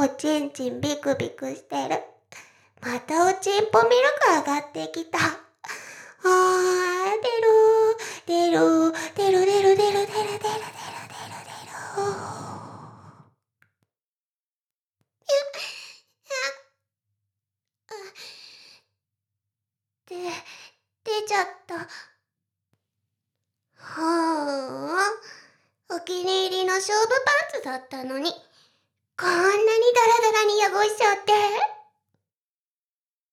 おちんちんビクビクしてる。またおちんぽミルク上がってきた。出る、出る、出る、出る、出る、出る、出る、出る、出る、出る。で、出ちゃった。お気に入りの勝負パンツだったのに、こんなにダラダラに汚しちゃって。